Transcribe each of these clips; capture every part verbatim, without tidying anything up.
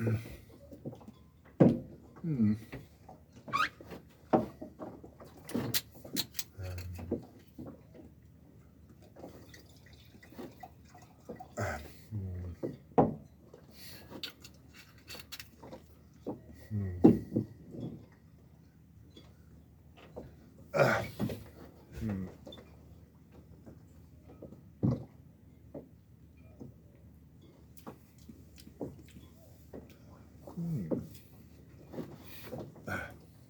Hmm. Uh, hmm. Hmm. Uh.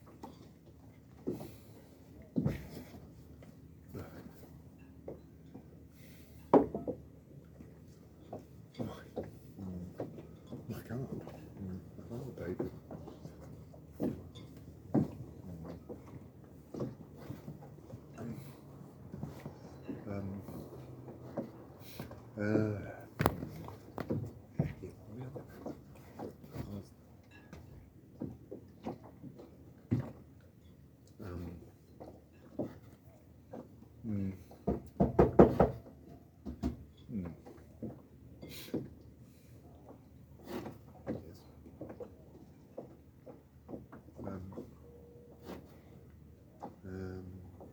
I can't. Mm, I can't, baby. Um. Uh. Um. Mm. Mm. Yes. Um. Um.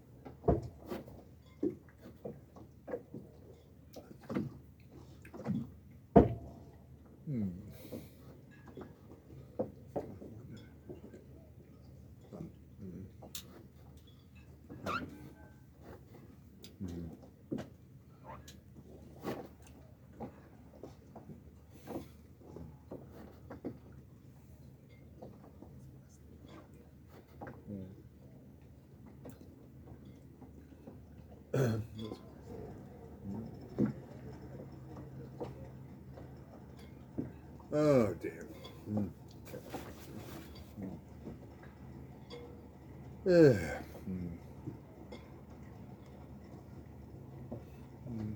Hmm. Um. Mm. Mm. Mm. Oh dear. Mm. Mm. Mm. Mm.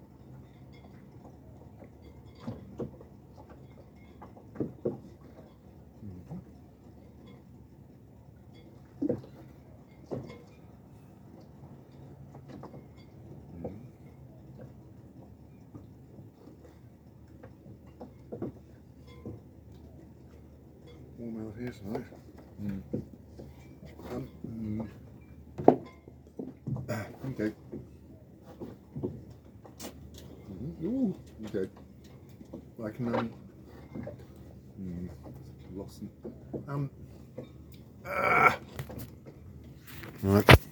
Warm out here tonight. Mm. Um, mm. Ah, okay. Mm-hmm. Ooh, okay. I can um. Mm, lost. Um. Ah. Right.